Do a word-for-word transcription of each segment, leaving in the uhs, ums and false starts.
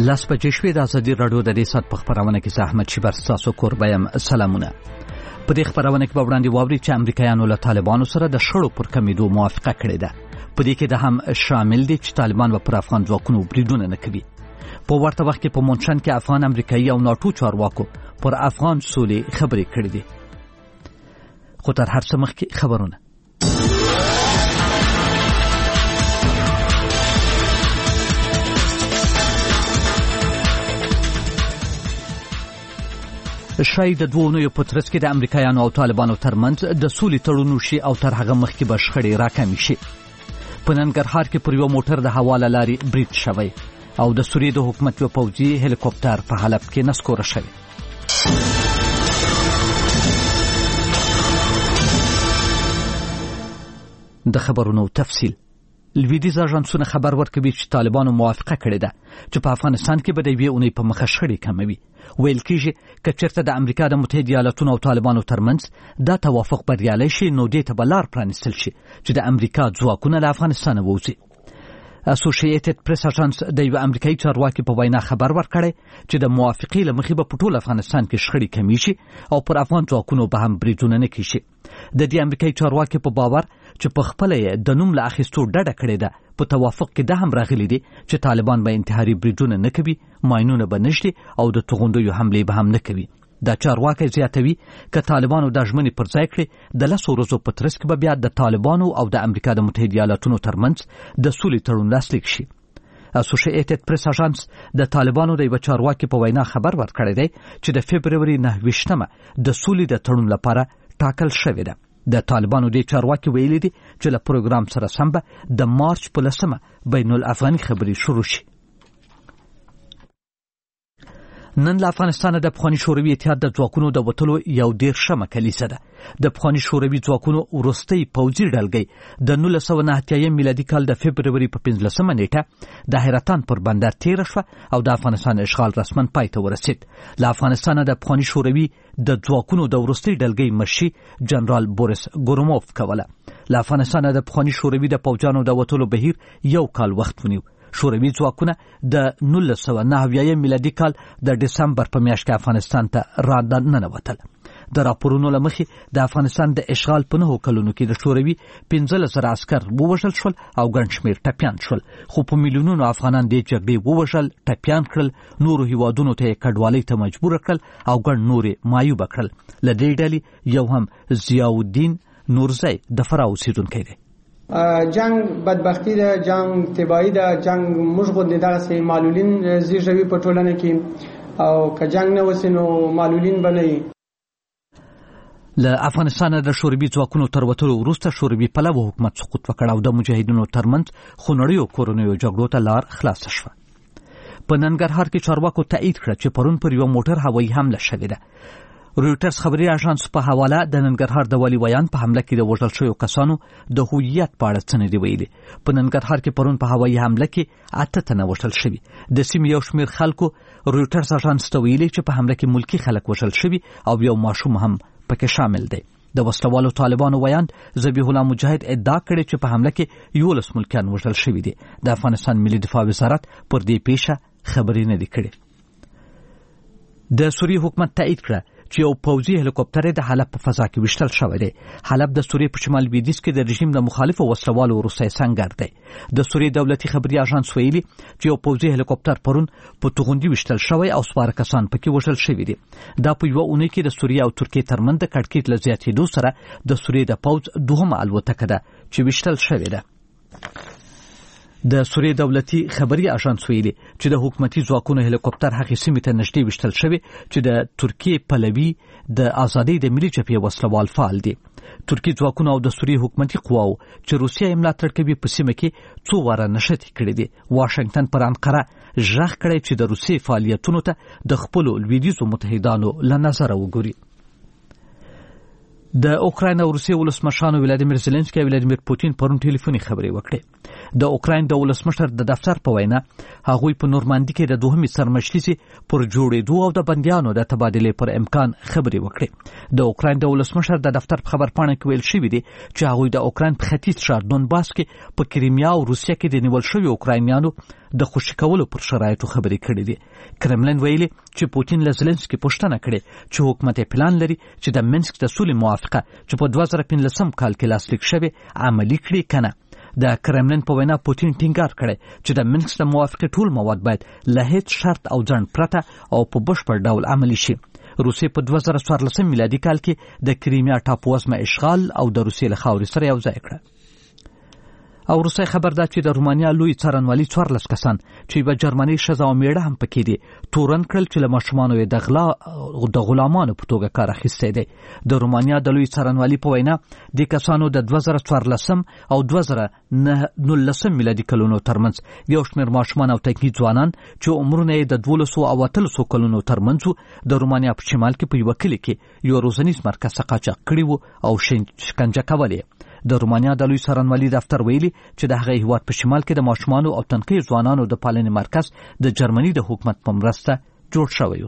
لاس بجې شوې د ازادي راډیو د دې سات په خبرونه کې احمد شیبر تاسو کوربه یم. سلامونه. په دې خبرونه کې به وړاندې واوري چې امریکایانو له طالبانو سره د شړو پر کمیدو موافقه کړې ده. په دې کې د هم شامل دي چې طالبان به پر افغان ځواکونو بریدونه نه کوي. په ورته وخت کې په مونشن کې افغان امریکایي او ناتو چارواکو پر افغان سولې خبرې کړې دي. خو تر هر څه مخکې خبرونه. شاید د دوه نویو په ترڅ کې د امریکایانو او طالبانو ترمنځ د سولې تړون وشي او تر هغه مخکې به شخړې راکمې شي. په ننګرهار کې پر یو موټر د هوا له لارې برید شوی او د سوریې د حکومت یو پوځي هلیکوپټر په حلب کې نسکوره شوی. د خبرونو تفصیل. لویدیځ اژانسونه خبر ورکوي چې طالبانو موافقه کړې ده چې په افغانستان کې به د یوې اونۍ په مخه شخړې کموي. ویل کېږي که چېرته د امریکا د متحده ایالاتونو او طالبانو ترمنځ دا توافق بریالی شي نو دې ته به لار پرانیستل شي چې د امریکا ځواکونه له افغانستانه ووځي. اسوسییټډ پریس اژانس د یو امریکایي چارواکي په وینا خبر ورکړی چې د موافقې له مخې به په ټول افغانستان کې شخړې کمې شي او پر افغان ځواکونو به هم بریدونه نه کیږي. د دې امریکایي چارواکي په باور چې په خپله یې د نوم له اخیستو ډډه کړې ده. په توافق کې دا هم راغلی دی چې طالبان به انتحاري بریدونه نه کوي، ماینونه به نشي او د توغندیو حملې به هم نه کوي. دا چارواکي زیاتوي که طالبانو د ژمنې پر ځای کړي د لسو ورځو په ترڅ کې به بیا د طالبانو او د امریکا د متحده ایالاتونو ترمنځ د سولې تړون لاسلیک شي. اسوسییټډ پریس اژانس د طالبانو د یو چارواکي په وینا خبر ورکړی دی چې د فبروري نهه ویشتمه د سولې د تړون لپاره ټاکل شوې ده. د طالبانو د چارواکي ویلي دي چې له پروګرام سره سم به د مارچ په لسمه بین الافغاني خبرې شروع شي. نن له افغانستانه د پخواني شوروي اتحاد د ځواکونو د وتلو یو دېرشمه کلیسه ده. د پخواني شوروي ځواکونو وروستۍ پوځي ډلګۍ د نولس سوه نهه اتیایم میلادي کال د فبروري په پنځلسمه نیټه د حیرتان پر بندر تېره شوه او د افغانستان اشغال رسما پای ته ورسید. له افغانستانه د پخواني شوروي د ځواکونو د وروستۍ ډلګۍ مشري جنرال بوریس ګوروموف کوله. له افغانستانه د پخواني شوروي د پوځیانو د وتلو بهیر یو کال وخت ونیو. شوروي ځواکونه د نولس سوه نهه اویایم میلادي کال د ډسمبر په میاشت کې افغانستان ته راننوتل. د راپورونو له مخې د افغانستان د اشغال په نهو کلونو کې د شوروي پنځلس زره عسکر ووژل شول او ګڼ شمېر ټپیان شول. خو په میلیونونو افغانان دې جګړې ووژل، ټپیان کړل، نورو هیوادونو ته یې کډوالۍ ته مجبور کړل او ګڼ نورې معیوبه کړل. له دې ډلې یو هم ضیاءالدین نورزی د فراه اوسېدونکی دی. جنگ بدبختی ده، جنگ تباهی ده، جنگ موږ غوندې دغسې معلولین زیږوي په ټولنه کې او که جنگ نه وسي نو معلولین به نه وي. له افغانستانه د شوروي ځواکونو تر وتلو وروسته شوروي پلوه حکومت سقوط وکړ او د مجاهدینو ترمنځ خونړیو کورنیو جګړو ته لار خلاصه شوه. په ننګرهار کې چارواکو تایید کړه چې پرون پر یو موټر هوایي حمله شوې ده. رویټرز خبري اژانس په حواله د ننګرهار د والي ویان په حمله کې د وژل شویو کسانو د هویت په اړه څه نه دي ویلي. په ننګرهار کې پرون په هوایي حمله کې اته تنه وژل شوي. د سیمې یو شمېر خلکو رویټرز اژانس ته ویلي چې په حمله کې ملکي خلک وژل شوي او یو ماشوم هم پکې شامل دی. د وسلوالو طالبانو ویان ذبیح الله مجاهد ادعا کړې چې په حمله کې یولس ملکیان وژل شوي دي. د افغانستان ملي دفاع وزارت پر دې پیښه خبرې نه دي کړې. د سوریې حکومت تایید کړه چې یو پوځي هلیکوپټر د حلب په فضا کې وشتل شوی دی. حلب د سوریې په شمال لویدیځ کې د رژیم د مخالفو وسلوالو وروستی سنګر دی. د سوریې دولتي خبري اژانس ویلي چې یو پوځي هلیکوپټر پرون په توغندي وشتل شوی او سپاره کسان پکې وژل شوي دي. دا په یوه اونۍ کې د سوریې او ترکیې ترمنځ د کړکېچ له زیاتېدو سره د سوریې د پوځ دوهمه الوتکه ده چې وشتل شوې ده. د سوریې دولتي خبري اژانس ویلي چې د حکومتي ځواکونو هلیکوپټر هغې سیمې ته نږدې وشتل شوی چې د ترکیې پلوي د ازادۍ د ملي جبهې وسلوال فعال دي. ترکي ځواکونو او د سوریې حکومتي قواو چې روسیه یې ملاتړ کوي په سیمه کې څو واره نښتې کړې دي. واشنګټن پر انقره ژغ کړی چې د روسیې فعالیتونو ته د خپلو لویدیځو متحدانو له نظره وګوري. د اوکراین او روسیې ولسمشرانو ولادیمیر زيلنسکي او ولادیمیر پوتین پرون ټلیفوني خبرې وکړې. د اوکراین د ولسمشر د دفتر په وینا هغوی په نورماندي کې د دوهمې سرمجلسې پر جوړېدو او د بندیانو د تبادلې پر امکان خبرې وکړې. د اوکراین د ولسمشر د دفتر په خبرپاڼه کې ویل شوي دي چې هغوی د اوکراین په ختیځ ښار دونباس کې په کریمیا او روسیه کې د نیول شویو اوکراینیانو د خوشي کولو پر شرایطو خبرې کړې دي. کرملن ویلي چې پوتین له زلنسکي پوښتنه کړې چې حکومت یې پلان لري چې د منسک د سولې موافقه چې په دوه زره پنځلسم کال کې لاسلیک شوې عملي کړي کنه. د کرملن په وینا پوتین ټینګار کړی چې د منسک د موافقې ټول مواد باید له هیڅ شرط او ځنډ پرته او په بشپړ ډول عملي شي. روسیې په دوه زره څوارلسم میلادي کال کې د کریمیا ټاپووزمه اشغال او د روسیې له خاورې سره یو ځای کړه. او روسي خبر ده چې د رومانیا لوی څارنوالي څوارلس کسان چې یوه جرمنۍ ښځه او میړه هم پکې دي تورن کړل چې له ماشومانو یې د غلا د غلامانو په توګه کار اخیستی دی. د رومانیا د لوی څارنوالي په وینا دې کسانو د دوه زره څوارلسم او دوه زره نولسم میلادي کلونو ترمنځ یو شمېر ماشومان او تنکي ځوانان چې عمرونه یې د دولسو او اتلسو کلونو ترمنځ د رومانیا په شمال کې په یوه کلي کې یو روزنیز مرکز څخه قاچاق کړي وو او شکنجه کولې. د رومانیا د لوی څارنوالي دفتر ویلي چې د هغه هیواد په شمال کې د ماشومانو او تنکي ځوانانو د پالنې مرکز د جرمني د حکومت په مرسته جوړ شوی و.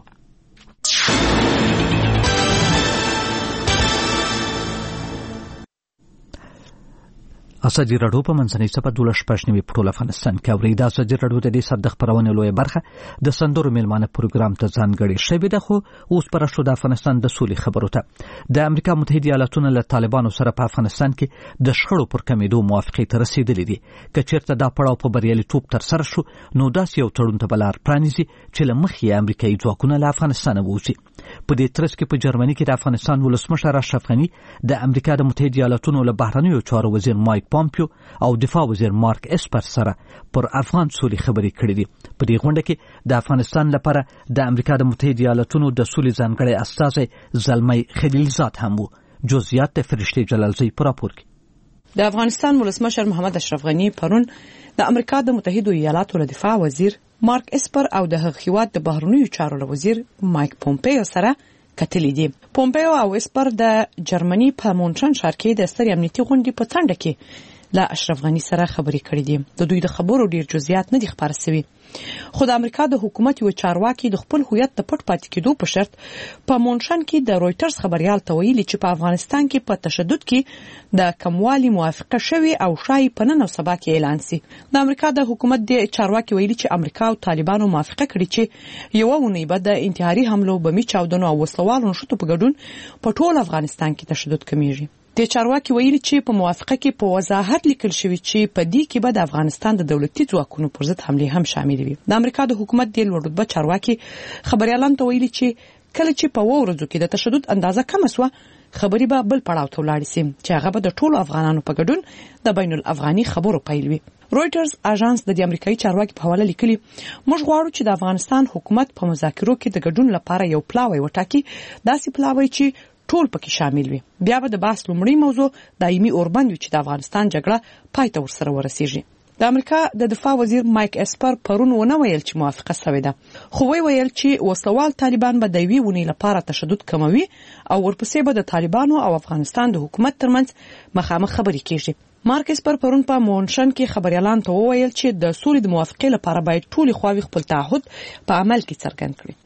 اساجي راډیو په منځنۍ صفه دولس شپږ نوي په ټول افغانستان کې اوري. دا اساجي راډیو د دې سر د خبرونې لویه برخه د سندرو میلمانه پروګرام ته ځانګړې شوې ده. خو اوس پر شو د افغانستان د سولې خبرو ته. د امریکا متحده ایالاتونو له طالبانو سره په افغانستان کې د شخړو پر کمیدو موافقې ته رسیدلې دي. که چېرته دا پړاو په بریالیتوب ترسره شو نو داسې یو تړون ته به لار پرانیزي چې له مخې امریکایي ځواکونه له افغانستانه ووځي. په دې ترڅ کې په جرمني کې د افغانستان ولسمشر اشرف غني د امریکا د متحده ایالاتونو له بهرنیو چارو وزیر مایک پامپیو او دفاع وزیر مارک اسپر سره پر افغان سولې خبرې کړې دي. په دې غونډه کې د افغانستان لپاره د امریکا د متحده ایالاتونو د سولې ځانګړی استازی زلمی خلیلزاد هم وو. جزئیات د فرشتي جلالزی په راپور کې. د افغانستان ولسمشر محمد اشرف غني پرون د امریکا د متحده ایالاتو له دفاع وزیر مارک اسپر او د هغه هیواد د بهرنیو چارو له وزیر مایک پومپیو سره کتلې دي. پومپیو او اسپر د جرمني په مونټرن ښار کې د سترې امنیتي غونډې په څنډه کې له اشرف غني سره خبرې کړې دي. د دوی د خبرو ډیر جزئیات نه دي خبر شوي. خو د امریکا د حکومت یو چارواکي د خپل هویت د پټ پاتې کېدو په شرط په مونټرن کې د رويټرز خبريال ته ویلي چې په افغانستان کې په تشدد کې د کموالي موافقه شوی او شای په نن او سبا کې اعلان سي. د امریکا د حکومت د چارواکي ویلي چې امریکا او طالبانو موافقه کړې چې یو ونی به د انتحاري حملو بمي چاودنو او وسلوالو شتو په ګډون په ټول افغانستان کې تشدد کمیږي. د چارواکي ویلي چې په موافقه کې په وضاحت لیکل شوی چې په دې کې به د افغانستان د دولتي ځواکونو پر ضد حمله هم شامل وي. د امریکا د حکومت د لوړ رتبه چارواکي خبريالان ته ویلي چې کله چې په ورځو کې د تشدد اندازه کم شوه خبري به بل پړاو ته ولاړ شي چې هغه به د ټولو افغانانو په ګډون د بین الافغاني خبرو پیل وي. رويټرز اژانس د امریکایي چارواکي په حواله لیکلي موږ غواړو چې د افغانستان حکومت په مذاکرو کې د ګډون لپاره یو پلاوی وټاکي داسې پلاوی چې ټول پکې شامل وي. بیا به د بحث لومړی موضوع دایمي اوربند وي چې د افغانستان جګړه پای ته ورسره ورسیږي. د امریکا د دفاع وزیر مایک اسپر پرون ونه ویل چې موافقه شوې ده خو وی ویل چې وسوال طالبان به د وی ونی لپاره تشدد کموي او ورپسې به د طالبانو او افغانستان د حکومت ترمنځ مخامخ خبرې کیږي. مارک اسپر پرون په مونټرن کې خبريالان ته وویل چې د سولې د موافقې لپاره باید ټول خواوې خپل تعهد په عمل کې څرګند کړي.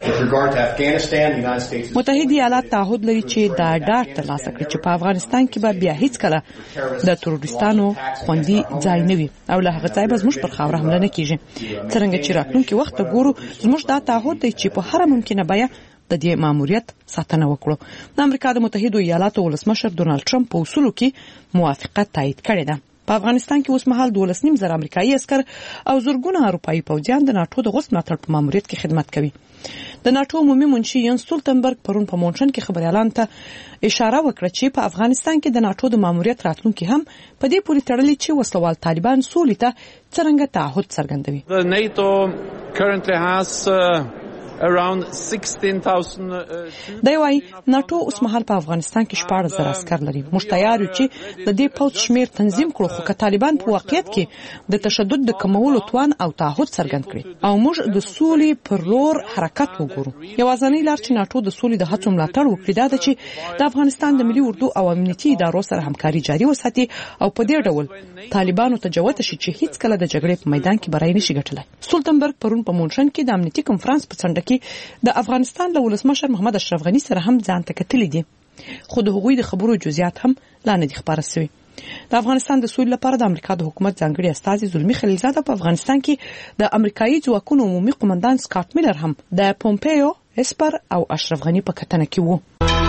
متحده ایالات تعهد لري چې دا ډاډ ترلاسه کړي چې په افغانستان کې به بیا هیڅ کله د تروریستانو خوندي ځای نه وي او له هغه ځای به زموږ پر خاوره حمله نه کیږي. څنګه چې راتلونکي وخت ګورو زموږ دا تعهد دی چې په هر ممکنه بیه د دې ماموریت ساتنه وکړو. د امریکا د متحده ایالاتو ولسمشر ډونالد ټرمپ په اصولو کې موافقت تایید کړی ده. په افغانستان کې اوس مهال دولس نیم زره امریکایي عسكر او زرګونه اروپایي پوځیان د ناتو د غوښتنې ملاتړ په ماموریت کې خدمت کوي. د ناتو عمومي منشي ینس سټولټنبرګ پرون په مونټرن کې خبريالان ته اشاره وکړه چې په افغانستان کې د ناتو د ماموریت راتلونکي هم په دې پورې تړلي چې وسلوال طالبان سولې ته څنګه تعهد څرګندوي. The NATO currently has uh, around sixteen thousand دا وايي ناتو اوس مهال په افغانستان کې شپږ زره عسكر لري. موږ تیار یو چې د دې پوځ شمیر تنظیم کړو، خو که طالبان په واقعیت کې د تشدد د کمولو توان او تعهد څرګند کړي او موږ د سولې پر لور حرکت وګورو، یوازینۍ لار چې ناتو د سولې د هڅو ملاتړ وکړي دا ده چې د افغانستان د ملي اردو او امنیتي ادارو سره همکاري جاري وساتي او په دې ډول طالبانو ته جوته شي چې هیڅ کله د جګړې په میدان کې برای نشي ګټلای. سولتنبرګ پرون په مونشن کې د امنیتي کنفرانس په څنډه کې د افغانستان له ولسمشر محمد اشرف غنی سره هم ځان ته کتلې دي، خو د هغوی د خبرو جزئیات هم لا نه دي خبره شوي. د افغانستان د سولې لپاره د امریکا د حکومت ځانګړي استازي زلمی خلیلزاده په افغانستان کې د امریکایي ځواکونو عمومي قومندان سکاټ میلر هم د پومپیو، اسپر او اشرف غنی په کتنه کې وو.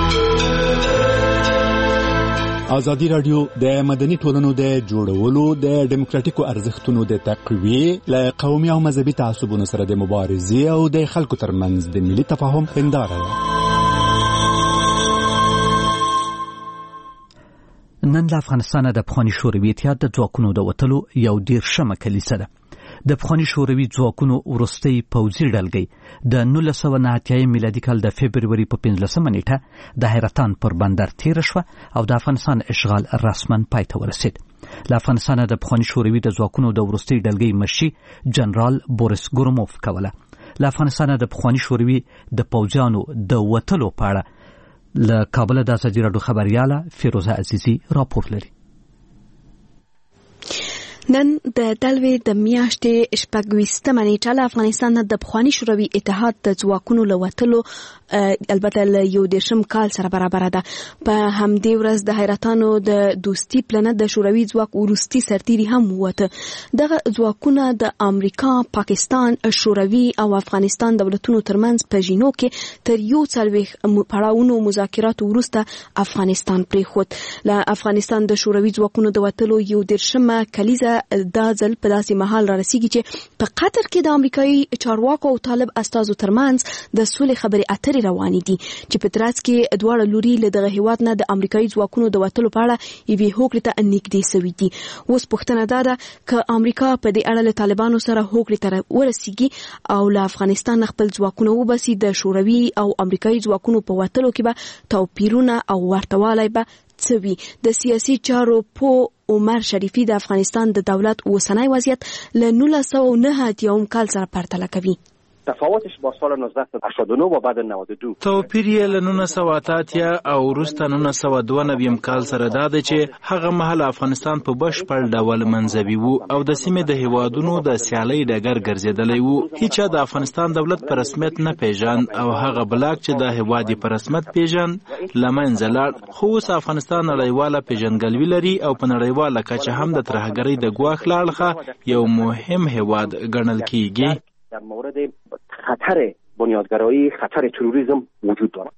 ازادي رادیو د مدني ټولنو د جوړولو د ډیموکراتیکو ارزښتونو د تقویه ل قومي او مذهبي تعصبونو سره د مبارزې او د خلکو ترمنځ د ملي تفاهم هنداره ده. نن د افغانستان د پخواني شوروي اتحاد د ځواکونو د وټلو یو دیرشمه کلیسه ده. د پخواني شوروي ځواکونو وروستۍ پوځي ډلګۍ د نولس سوه نهه اتیا میلادي کال د فبروري په پنځلسمه نیټه د حیرتان پر بندر تیر شوه او د افغانستان اشغال رسما پای ته ورسید. له افغانستان د پخواني شوروي د ځواکونو د وروستۍ ډلګۍ مشري جنرال بوریس ګوروموف کوله. له افغانستان د پخواني شوروي د پوځیانو د وټلو په اړه له کابل د ازادي راډیو خبرياله فیروزه عزیزی راپور لري. نن د دلوي د میاشتې شپږویشتمه نیټه له افغانستان د پخواني شوروي اتحاد د ځواکونو له وټلو البته له یو دېرشم کال سره برابر ده. په همدې ورځ د حیرتانو د دوستي پلانه د شوروي ځواک وروستي سرتیري هم ووته. دغه ځواکونه د امریکا، پاکستان، شوروي او افغانستان دولتونو ترمنځ په ژینو کې تر یو څلوېښت پړاوونو مذاکراتو وروسته افغانستان پرېښود. له افغانستان د شوروي ځواکونو د وټلو یو دېرشمه کلیزه دا ځل په داسې مهال را رسیږي چې په قطر کې د امریکایي چارواکو او طالب استازو ترمنځ د سولې خبرې اترې روانې دي چې په ترڅ کې دواړه لوري له دغه هیواد نه د امریکایي ځواکونو د وټلو په اړه یوې هوکړې ته نږدې سوي دي. اوس پوښتنه دا ده که امریکا په دې اړه له طالبانو سره هوکړې ته ورسیږي او له افغانستان خپل ځواکونه وباسي، د شوروي او امریکایي ځواکونو په وټلو کې به توپیرونه او ورتهوالی به څه وي؟ د سیاسي چارو په عمر شریفي د افغانستان د دولت اوسنی وضعیت له نولس سوه نهه اتیا کال سره پرتله کوي. تفاوتش با سال نوزده هشتاد و نه و بعد نود و دو توپیر یې له نولس سوه اته اتیا او وروسته نولس سوه دوه نوي کال سره دا دی چې هغه مهال افغانستان په بشپړ ډول منځوي وو او د سیمې د هیوادونو د سیالۍ ډګر ګرځېدلی وو. هیچا د افغانستان دولت په رسمیت نه پیژاند او هغه بلاک چې د هیواد په رسمیت پیژاند له منځه لاړ. خو اوس افغانستان نړیواله پیژندګلوي لري او په نړیواله کچه هم د ترهګرۍ د ګواښ له اړخه یو مهم هیواد ګڼل کیږي. در مورد خطر بنیادگرایی، خطر تروریسم وجود دارد.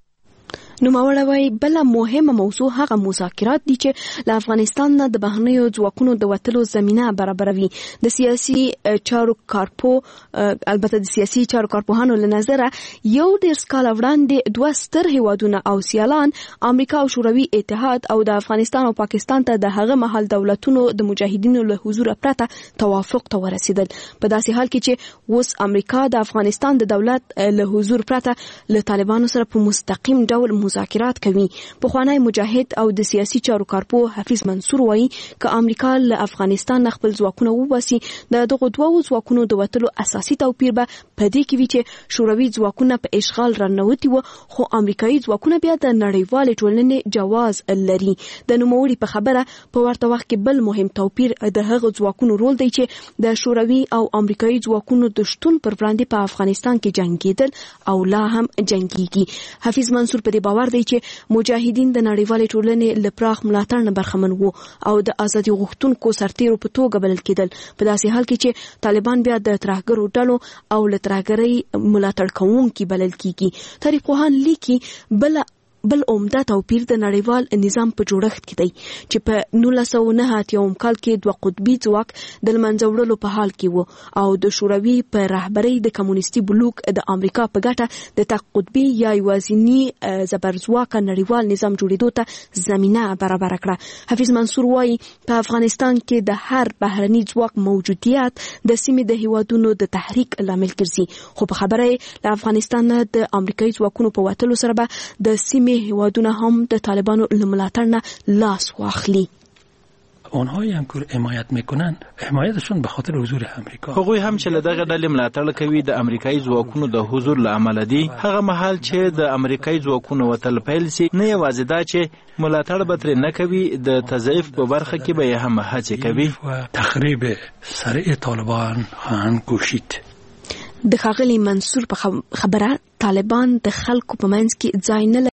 نوموړی وایي بله مهمه موضوع هغه مذاکرات دي چې له افغانستان نه د بهرنیو ځواکونو د وتلو زمینه برابروي. د سیاسي چارو کارپو البته د سیاسي چارو کارپوهانو له نظره یو ډېر کال وړاندې دوه ستر هیوادونه او سیالان امریکا او شوروي اتحاد او د افغانستان او پاکستان ته د هغه مهال دولتونو د مجاهدینو له حضور پرته توافق ته ورسېدل. په داسې حال کې چې اوس امریکا د افغانستان د دولت له حضور پرته له طالبانو سره په مستقیم ډول مذاکرات کوي. پخوانی مجاهد او د سیاسي چارو کارپو حفیظ منصور وایي که امریکا له افغانستان خپل ځواکونه وباسي د دغه دوه ځواکونو د وټلو اساسي توپیر به په دې کې وي چې شوروي ځواکونه په اشغال رانوتي وو خو امریکایي ځواکونه بیا د نړیوالې ټولنې جواز لري. د نوموړي په خبره په ورته وخت کې بل مهم توپیر د هغه ځواکونو رول دی چې د شوروي او امریکایي ځواکونو د شتون پر وړاندې په افغانستان کې جنگیدل او لا هم جنگيږي. حفیظ منصور په دې باور دی چې مجاهدین د نړیوالې ټولنې له پراخ ملاتړ نه برخمن وو او د ازادي غوښتونکو سرتیرو په توګه بلل کېدل. په داسې حال کې چې طالبان بیا د ترهګرو ډلو او له ترهګرۍ ملاتړ کوونکي بلل کېږي. تاریخ پوهان لیکي بل بل عمده توپیر د نړیوال نظام په جوړښت کې دی چې په نولس سوه نهه اتیا کال کې دوه قطبي ځواک د منځه وړلو په حال کې و او د شوروي په رهبرۍ د کمونیستي بلوک د امریکا په ګټه د تق قطبي یا یوازینی زبرځواکه نړیوال نظام جوړېدو ته زمینه برابر کړه. حفیظ منصور وايي په افغانستان کې د هر بهرني ځواک موجودیت د سیمې د هیوادونو د تحریک لامل ګرځي، خو په خبره له افغانستان د امریکایي ځواکونو په وتلو سره به د سیمې هیوادونه هم د طالبانو له ملاتړ نه لاس واخلي. اونهایی هم که حمایت میکنن حمایتشون به خاطر حضور امریکا. هغوی هم چې له دغه ډلې ملاتړ کوي د امریکایي ځواکونو د حضور له امله دي. هغه مهال چې د امریکایي ځواکونو وتل پیل شي، نه یوازې دا چې ملاتړ به ترې نه کوي، د تضعیف په برخه کې به یې هم هڅې کوي. تخریب سریع طالبان خواهند کوشید. د ښاغلي منصور په خبره طالبان د خلکو په منځ کې ځای نه